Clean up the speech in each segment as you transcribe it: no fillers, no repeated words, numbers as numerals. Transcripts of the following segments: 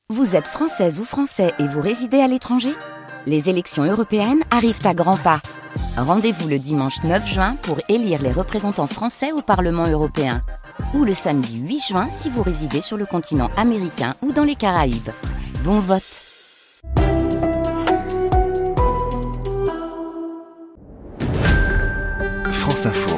Vous êtes française ou français et vous résidez à l'étranger ? Les élections européennes arrivent à grands pas. Rendez-vous le dimanche 9 juin pour élire les représentants français au Parlement européen. Ou le samedi 8 juin si vous résidez sur le continent américain ou dans les Caraïbes. Bon vote! France Info.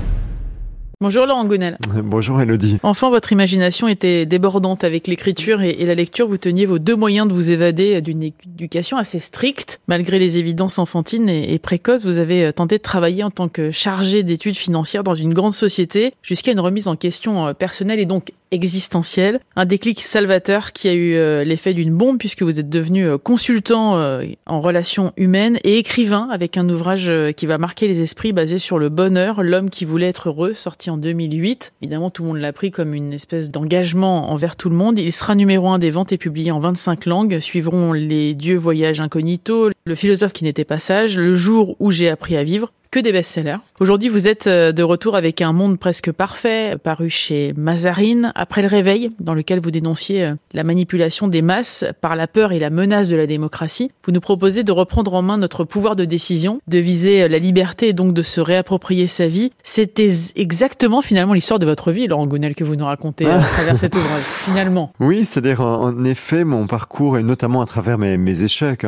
Bonjour Laurent Gounel. Bonjour Elodie. Enfant, votre imagination était débordante avec l'écriture et la lecture. Vous teniez vos deux moyens de vous évader d'une éducation assez stricte. Malgré les évidences enfantines et précoces, vous avez tenté de travailler en tant que chargé d'études financières dans une grande société jusqu'à une remise en question personnelle et donc existentielle. Un déclic salvateur qui a eu l'effet d'une bombe puisque vous êtes devenu consultant en relations humaines et écrivain avec un ouvrage qui va marquer les esprits basé sur le bonheur, l'homme qui voulait être heureux, sorti en 2008. Évidemment, tout le monde l'a pris comme une espèce d'engagement envers tout le monde. Il sera numéro 1 des ventes et publié en 25 langues. Suivront Les dieux voyagent incognito, Le philosophe qui n'était pas sage, Le jour où j'ai appris à vivre. Que des best-sellers. Aujourd'hui, vous êtes de retour avec Un monde presque parfait, paru chez Mazarine, après le réveil, dans lequel vous dénonciez la manipulation des masses par la peur et la menace de la démocratie. Vous nous proposez de reprendre en main notre pouvoir de décision, de viser la liberté et donc de se réapproprier sa vie. C'était exactement finalement l'histoire de votre vie, Laurent Gounel, que vous nous racontez à travers cet ouvrage, finalement. Oui, c'est-à-dire en effet mon parcours et notamment à travers mes échecs,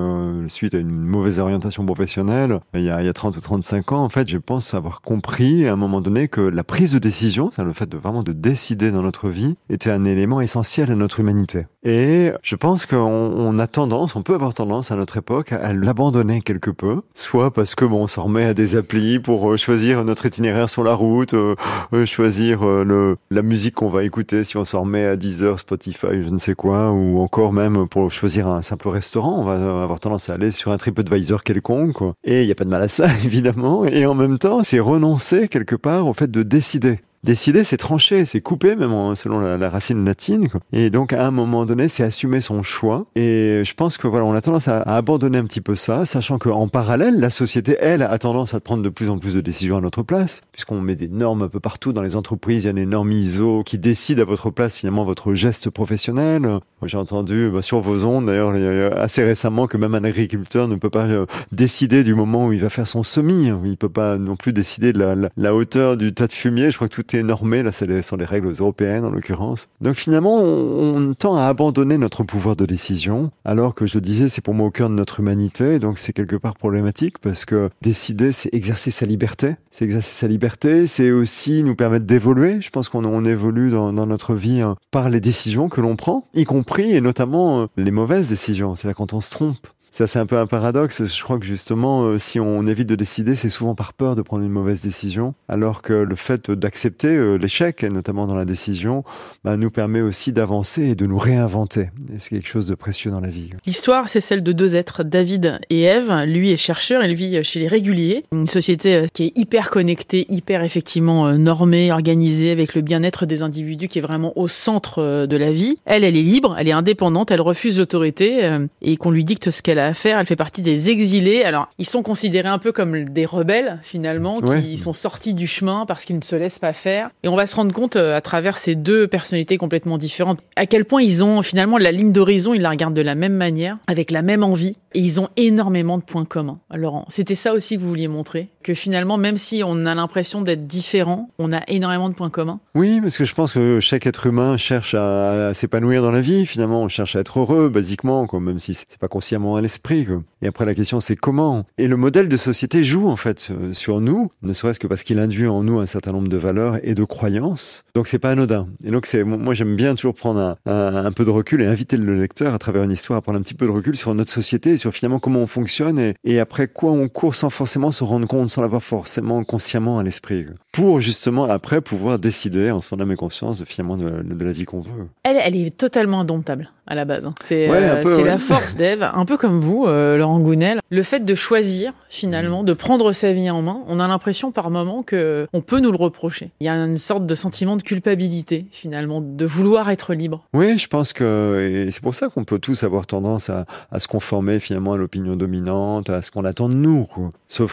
suite à une mauvaise orientation professionnelle, il y a 30 ou 35 ans, en fait, je pense avoir compris à un moment donné que la prise de décision, c'est le fait de décider dans notre vie, était un élément essentiel à notre humanité. Et je pense on peut avoir tendance à notre époque à l'abandonner quelque peu, soit parce que on s'en remet à des applis pour choisir notre itinéraire sur la route, choisir la musique qu'on va écouter si on s'en remet à Deezer, Spotify, je ne sais quoi, ou encore même pour choisir un simple restaurant, on va avoir tendance à aller sur un TripAdvisor quelconque, quoi. Et il n'y a pas de mal à ça, évidemment, et en même temps, c'est renoncer quelque part au fait de décider. Décider, c'est trancher, c'est couper, même selon la racine latine, quoi. Et donc, à un moment donné, c'est assumer son choix. Et je pense que on a tendance à abandonner un petit peu ça, sachant qu'en parallèle, la société, elle, a tendance à prendre de plus en plus de décisions à notre place, puisqu'on met des normes un peu partout dans les entreprises. Il y a des normes ISO qui décident à votre place, finalement, votre geste professionnel. Moi, j'ai entendu, sur vos ondes, d'ailleurs, assez récemment, que même un agriculteur ne peut pas décider du moment où il va faire son semis. Il peut pas non plus décider de la hauteur du tas de fumier. Je crois que tout est normé, là, ce sont les règles européennes en l'occurrence. Donc finalement, on tend à abandonner notre pouvoir de décision, alors que je disais, c'est pour moi au cœur de notre humanité, donc c'est quelque part problématique, parce que décider, c'est exercer sa liberté. C'est exercer sa liberté, c'est aussi nous permettre d'évoluer. Je pense qu'on évolue dans notre vie par les décisions que l'on prend, y compris et notamment les mauvaises décisions, c'est là quand on se trompe. Ça, c'est un peu un paradoxe. Je crois que justement, si on évite de décider, c'est souvent par peur de prendre une mauvaise décision, alors que le fait d'accepter l'échec, et notamment dans la décision, nous permet aussi d'avancer et de nous réinventer. Et c'est quelque chose de précieux dans la vie. L'histoire, c'est celle de deux êtres, David et Ève. Lui est chercheur, il vit chez les Réguliers, une société qui est hyper connectée, hyper effectivement normée, organisée, avec le bien-être des individus qui est vraiment au centre de la vie. Elle est libre, elle est indépendante, elle refuse l'autorité et qu'on lui dicte ce qu'elle a à faire. Elle fait partie des exilés. Alors, ils sont considérés un peu comme des rebelles, finalement, qui sont sortis du chemin parce qu'ils ne se laissent pas faire. Et on va se rendre compte, à travers ces deux personnalités complètement différentes, à quel point ils ont, finalement, la ligne d'horizon, ils la regardent de la même manière, avec la même envie. Et ils ont énormément de points communs. Laurent, c'était ça aussi que vous vouliez montrer? Que finalement, même si on a l'impression d'être différents, on a énormément de points communs? Oui, parce que je pense que chaque être humain cherche à s'épanouir dans la vie. Finalement, on cherche à être heureux, basiquement, quoi, même si c'est pas consciemment à l'esprit, quoi. Et après, la question, c'est comment? Et le modèle de société joue, en fait, sur nous, ne serait-ce que parce qu'il induit en nous un certain nombre de valeurs et de croyances. Donc, c'est pas anodin. Et donc, moi, j'aime bien toujours prendre un peu de recul et inviter le lecteur, à travers une histoire, à prendre un petit peu de recul sur notre société et sur finalement comment on fonctionne et après quoi on court sans forcément se rendre compte, sans l'avoir forcément consciemment à l'esprit. Pour justement, après, pouvoir décider en son âme et conscience finalement de la vie qu'on veut. Elle est totalement indomptable, à la base. C'est la force d'Ève, un peu comme vous, Laurent Gounel. Le fait de choisir, finalement, de prendre sa vie en main, on a l'impression par moments que on peut nous le reprocher. Il y a une sorte de sentiment de culpabilité, finalement, de vouloir être libre. Oui, je pense et c'est pour ça qu'on peut tous avoir tendance à se conformer finalement à l'opinion dominante, à ce qu'on attend de nous, quoi. Sauf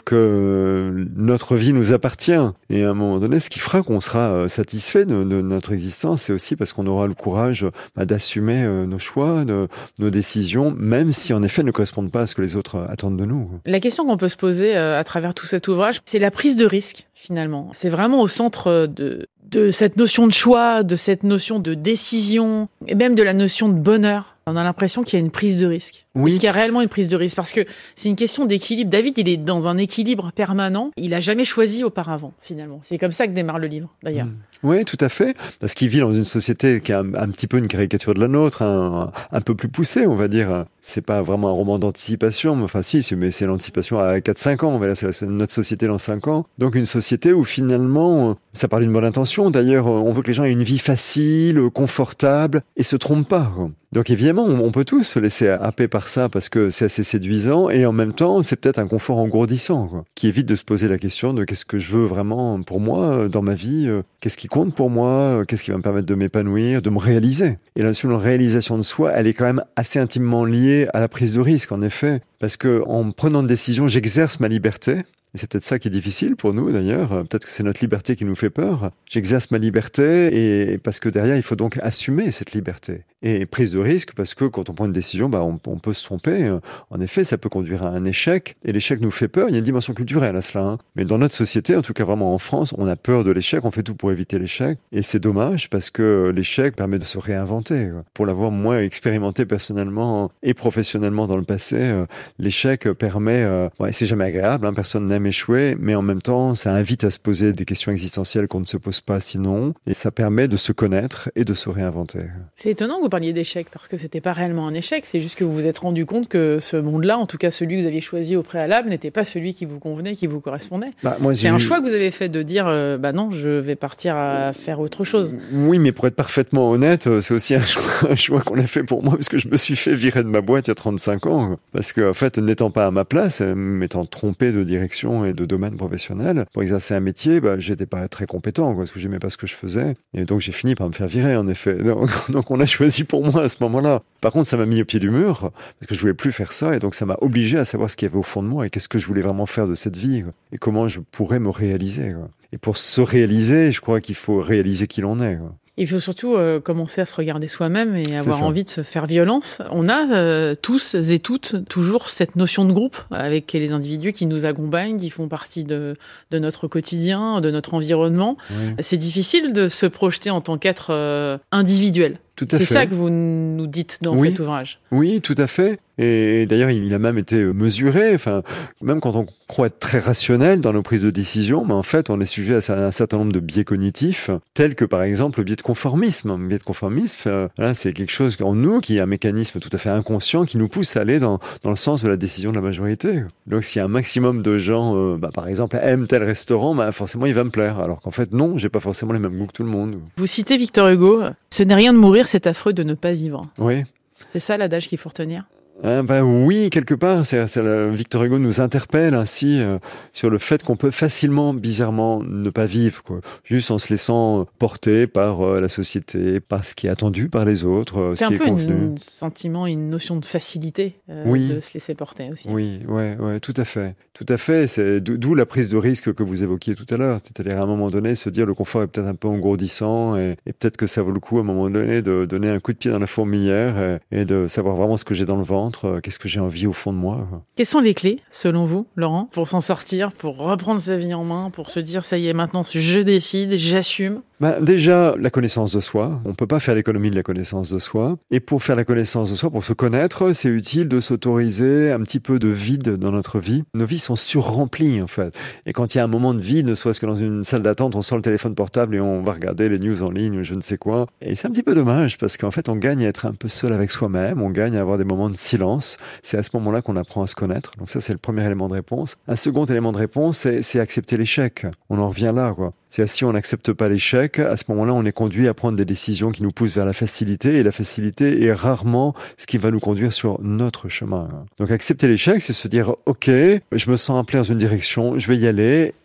que notre vie nous appartient. Et à un moment donné, ce qui fera qu'on sera satisfait de notre existence, c'est aussi parce qu'on aura le courage d'assumer nos choix, nos décisions, même si en effet elles ne correspondent pas à ce que les autres attendent de nous. La question qu'on peut se poser à travers tout cet ouvrage, c'est la prise de risque, finalement. C'est vraiment au centre de cette notion de choix, de cette notion de décision, et même de la notion de bonheur. On a l'impression qu'il y a une prise de risque. Oui. Est-ce qu'il y a réellement une prise de risque? Parce que c'est une question d'équilibre. David, il est dans un équilibre permanent. Il a jamais choisi auparavant, finalement. C'est comme ça que démarre le livre, d'ailleurs. Oui, tout à fait. Parce qu'il vit dans une société qui est un petit peu une caricature de la nôtre, un peu plus poussée, on va dire. C'est pas vraiment un roman d'anticipation, mais enfin si, mais c'est l'anticipation à 4-5 ans. Voilà, c'est notre société dans 5 ans. Donc une société où finalement, ça part d'une bonne intention. D'ailleurs, on veut que les gens aient une vie facile, confortable, et se trompent pas. Donc évidemment, on peut tous se laisser happer par ça parce que c'est assez séduisant et en même temps, c'est peut-être un confort engourdissant, qui évite de se poser la question de qu'est-ce que je veux vraiment pour moi dans ma vie, qu'est-ce qui compte pour moi, qu'est-ce qui va me permettre de m'épanouir, de me réaliser. Et la notion de réalisation de soi, elle est quand même assez intimement liée à la prise de risque, en effet, parce que en prenant une décision, j'exerce ma liberté. Et c'est peut-être ça qui est difficile pour nous d'ailleurs. Peut-être que c'est notre liberté qui nous fait peur. J'exerce ma liberté et parce que derrière, il faut donc assumer cette liberté. Et prise de risque parce que quand on prend une décision, on peut se tromper. En effet, ça peut conduire à un échec. Et l'échec nous fait peur. Il y a une dimension culturelle à cela. Mais dans notre société, en tout cas vraiment en France, on a peur de l'échec. On fait tout pour éviter l'échec. Et c'est dommage parce que l'échec permet de se réinventer. Pour l'avoir moins expérimenté personnellement et professionnellement dans le passé, l'échec permet... c'est jamais agréable. Personne n'aime échouer, mais en même temps, ça invite à se poser des questions existentielles qu'on ne se pose pas sinon, et ça permet de se connaître et de se réinventer. C'est étonnant que vous parliez d'échec, parce que c'était pas réellement un échec, c'est juste que vous vous êtes rendu compte que ce monde-là, en tout cas celui que vous aviez choisi au préalable, n'était pas celui qui vous convenait, qui vous correspondait. C'est un choix que vous avez fait de dire, non, je vais partir à faire autre chose. Oui, mais pour être parfaitement honnête, c'est aussi un choix qu'on a fait pour moi, parce que je me suis fait virer de ma boîte il y a 35 ans, parce que en fait, n'étant pas à ma place, m'étant trompé de direction et de domaine professionnel, pour exercer un métier, j'étais pas très compétent, parce que j'aimais pas ce que je faisais. Et donc, j'ai fini par me faire virer, en effet. Donc, on a choisi pour moi à ce moment-là. Par contre, ça m'a mis au pied du mur, parce que je voulais plus faire ça, et donc ça m'a obligé à savoir ce qu'il y avait au fond de moi, et qu'est-ce que je voulais vraiment faire de cette vie, et comment je pourrais me réaliser. Et pour se réaliser, je crois qu'il faut réaliser qui l'on est. Il faut surtout commencer à se regarder soi-même et avoir envie de se faire violence. On a tous et toutes toujours cette notion de groupe avec les individus qui nous accompagnent, qui font partie de notre quotidien, de notre environnement. Oui. C'est difficile de se projeter en tant qu'être individuel. C'est ça que vous nous dites dans cet ouvrage. Oui, tout à fait. Et d'ailleurs, il a même été mesuré. Enfin, même quand on croit être très rationnel dans nos prises de décision, mais en fait, on est sujet à un certain nombre de biais cognitifs, tels que par exemple le biais de conformisme. Le biais de conformisme, c'est quelque chose en nous qui est un mécanisme tout à fait inconscient qui nous pousse à aller dans le sens de la décision de la majorité. Donc, si un maximum de gens, par exemple, aiment tel restaurant, forcément, il va me plaire. Alors qu'en fait, non, j'ai pas forcément les mêmes goûts que tout le monde. Vous citez Victor Hugo. Ce n'est rien de mourir, c'est affreux de ne pas vivre. Oui. C'est ça l'adage qu'il faut retenir. Oui, quelque part, Victor Hugo nous interpelle ainsi sur le fait qu'on peut facilement, bizarrement, ne pas vivre, juste en se laissant porter par la société, par ce qui est attendu par les autres, c'est ce qui est convenu. C'est un peu un sentiment, une notion de facilité de se laisser porter aussi. Oui, tout à fait. C'est d'où la prise de risque que vous évoquiez tout à l'heure, c'est-à-dire à un moment donné se dire le confort est peut-être un peu engourdissant et peut-être que ça vaut le coup à un moment donné de donner un coup de pied dans la fourmilière et de savoir vraiment ce que j'ai dans le ventre. Qu'est-ce que j'ai envie au fond de moi. Quelles sont les clés, selon vous, Laurent, pour s'en sortir, pour reprendre sa vie en main, pour se dire, ça y est, maintenant, je décide, j'assume? Déjà, la connaissance de soi. On ne peut pas faire l'économie de la connaissance de soi. Et pour faire la connaissance de soi, pour se connaître, c'est utile de s'autoriser un petit peu de vide dans notre vie. Nos vies sont surremplies, en fait. Et quand il y a un moment de vide, ne serait-ce que dans une salle d'attente, on sort le téléphone portable et on va regarder les news en ligne, je ne sais quoi. Et c'est un petit peu dommage, parce qu'en fait, on gagne à être un peu seul avec soi-même, on gagne à avoir des moments de silence. C'est à ce moment-là qu'on apprend à se connaître. Donc ça, c'est le premier élément de réponse. Un second élément de réponse, c'est accepter l'échec. On en revient là, C'est si on n'accepte pas l'échec, à ce moment-là, on est conduit à prendre des décisions qui nous poussent vers la facilité, et la facilité est rarement ce qui va nous conduire sur notre chemin. Donc accepter l'échec, c'est se dire, ok, je me sens appelé dans une direction, je vais y aller,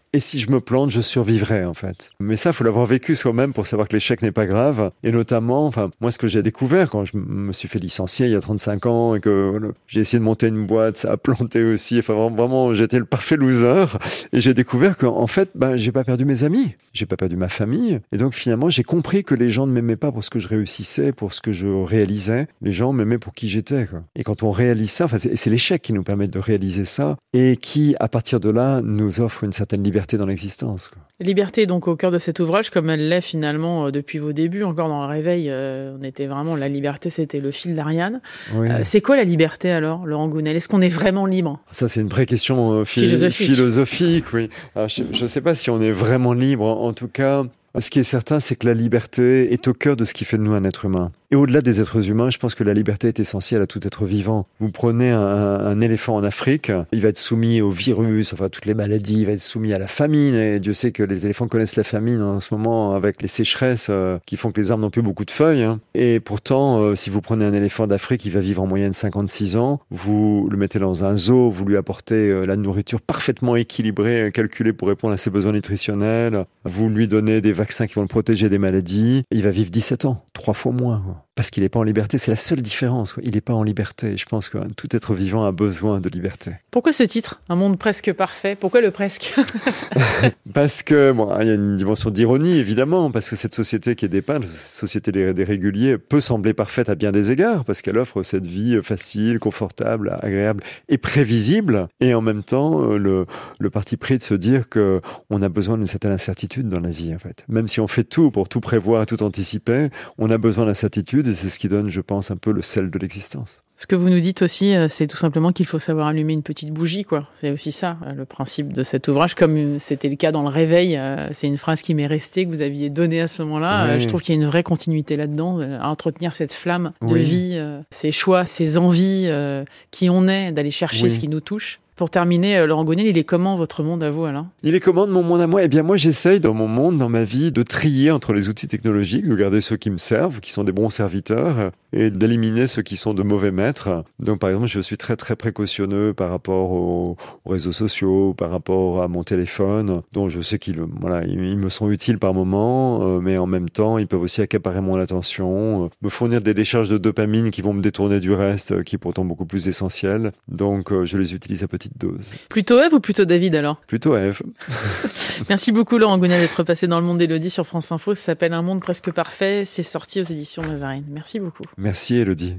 Et si je me plante, je survivrai, en fait. Mais ça, il faut l'avoir vécu soi-même pour savoir que l'échec n'est pas grave. Et notamment, moi, ce que j'ai découvert quand je me suis fait licencier il y a 35 ans et que j'ai essayé de monter une boîte, ça a planté aussi. Vraiment, j'étais le parfait loser. Et j'ai découvert qu'en fait, j'ai pas perdu mes amis. J'ai pas perdu ma famille. Et donc, finalement, j'ai compris que les gens ne m'aimaient pas pour ce que je réussissais, pour ce que je réalisais. Les gens m'aimaient pour qui j'étais, quoi. Et quand on réalise ça, c'est l'échec qui nous permet de réaliser ça et qui, à partir de là, nous offre une certaine liberté dans l'existence, quoi. Liberté donc au cœur de cet ouvrage, comme elle l'est finalement depuis vos débuts, encore dans le réveil, on était vraiment, la liberté c'était le fil d'Ariane. Oui. C'est quoi la liberté alors, Laurent Gounel? Est-ce qu'on est vraiment libre? Ça, c'est une vraie question philosophique, oui. Alors, je ne sais pas si on est vraiment libre. En tout cas, ce qui est certain, c'est que la liberté est au cœur de ce qui fait de nous un être humain. Et au-delà des êtres humains, je pense que la liberté est essentielle à tout être vivant. Vous prenez un éléphant en Afrique, il va être soumis au virus, toutes les maladies, il va être soumis à la famine. Et Dieu sait que les éléphants connaissent la famine en ce moment avec les sécheresses qui font que les arbres n'ont plus beaucoup de feuilles. Et pourtant, si vous prenez un éléphant d'Afrique, il va vivre en moyenne 56 ans. Vous le mettez dans un zoo, vous lui apportez la nourriture parfaitement équilibrée, calculée pour répondre à ses besoins nutritionnels. Vous lui donnez des vaccins qui vont le protéger des maladies. Il va vivre 17 ans, 3 fois moins. Parce qu'il n'est pas en liberté, c'est la seule différence. Il n'est pas en liberté. Je pense que tout être vivant a besoin de liberté. Pourquoi ce titre, Un monde presque parfait? Pourquoi le presque? Parce que, il y a une dimension d'ironie, évidemment, parce que cette société qui est dépeinte, cette société des réguliers, peut sembler parfaite à bien des égards, parce qu'elle offre cette vie facile, confortable, agréable et prévisible. Et en même temps, le parti pris de se dire qu'on a besoin d'une certaine incertitude dans la vie, en fait. Même si on fait tout pour tout prévoir, tout anticiper, on a besoin d'incertitude. Et c'est ce qui donne, je pense, un peu le sel de l'existence. Ce que vous nous dites aussi, c'est tout simplement qu'il faut savoir allumer une petite bougie, quoi. C'est aussi ça, le principe de cet ouvrage, comme c'était le cas dans Le Réveil. C'est une phrase qui m'est restée, que vous aviez donnée à ce moment-là. Oui. Je trouve qu'il y a une vraie continuité là-dedans, à entretenir cette flamme de vie, ces choix, ces envies, qui on est, d'aller chercher ce qui nous touche. Pour terminer, Laurent Gounel, il est comment votre monde à vous, alors? Il est comment mon monde à moi? Eh bien, moi, j'essaye dans mon monde, dans ma vie, de trier entre les outils technologiques, de garder ceux qui me servent, qui sont des bons serviteurs, et d'éliminer ceux qui sont de mauvais maîtres. Donc, par exemple, je suis très, très précautionneux par rapport aux réseaux sociaux, par rapport à mon téléphone, dont je sais qu'ils me sont utiles par moment, mais en même temps, ils peuvent aussi accaparer mon attention, me fournir des décharges de dopamine qui vont me détourner du reste, qui est pourtant beaucoup plus essentiel. Donc, je les utilise à petite dose. Plutôt Ève ou plutôt David, alors? Plutôt Ève. Merci beaucoup, Laurent Gounel, d'être passé dans Le Monde d'Élodie sur France Info. Ça s'appelle Un monde presque parfait. C'est sorti aux éditions Mazarine. Merci beaucoup. Merci, Élodie.